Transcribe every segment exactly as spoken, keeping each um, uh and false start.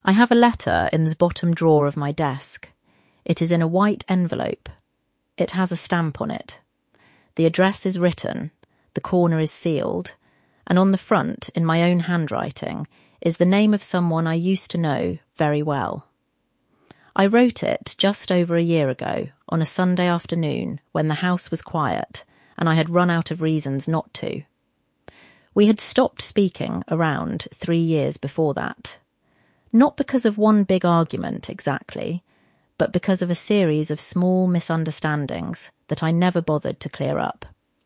I have a letter in the bottom drawer of my desk. It is in a white envelope. It has a stamp on it. The address is written, the corner is sealed, and on the front, in my own handwriting, is the name of someone I used to know very well. I wrote it just over a year ago, on a Sunday afternoon, when the house was quiet, and I had run out of reasons not to. We had stopped speaking around three years before that. Not because of one big argument, exactly, but because of a series of small misunderstandings that I never bothered to clear up.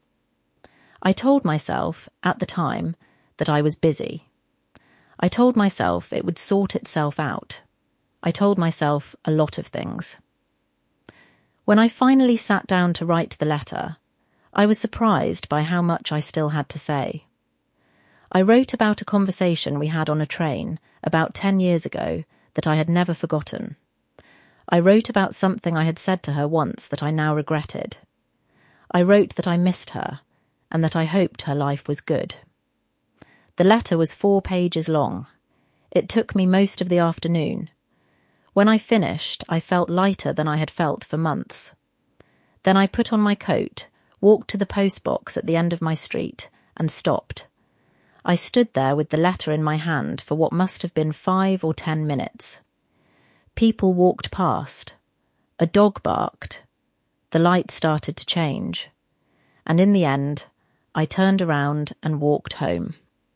I told myself, at the time, that I was busy. I told myself it would sort itself out. I told myself a lot of things. When I finally sat down to write the letter, I was surprised by how much I still had to say. I wrote about a conversation we had on a train about ten years ago that I had never forgotten. I wrote about something I had said to her once that I now regretted. I wrote that I missed her and that I hoped her life was good. The letter was four pages long. It took me most of the afternoon. When I finished, I felt lighter than I had felt for months. Then I put on my coat, walked to the post box at the end of my street, and stopped. I stood there with the letter in my hand for what must have been five or ten minutes. People walked past. A dog barked. The light started to change. And in the end, I turned around and walked home.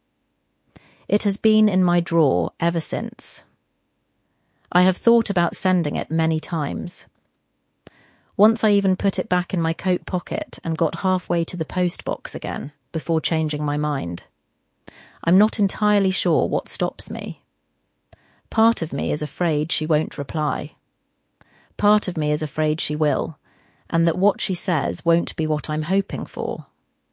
It has been in my drawer ever since. I have thought about sending it many times. Once I even put it back in my coat pocket and got halfway to the post box again before changing my mind. I'm not entirely sure what stops me. Part of me is afraid she won't reply. Part of me is afraid she will, and that what she says won't be what I'm hoping for.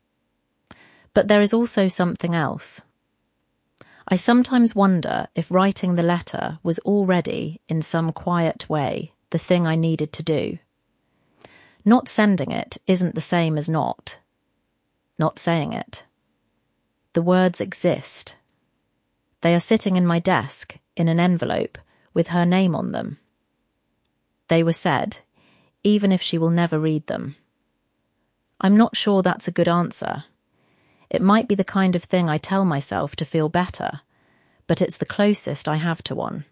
But there is also something else. I sometimes wonder if writing the letter was already, in some quiet way, the thing I needed to do. Not sending it isn't the same as not. Not saying it. The words exist. They are sitting in my desk, in an envelope, with her name on them. They were said, even if she will never read them. I'm not sure that's a good answer. It might be the kind of thing I tell myself to feel better, but it's the closest I have to one.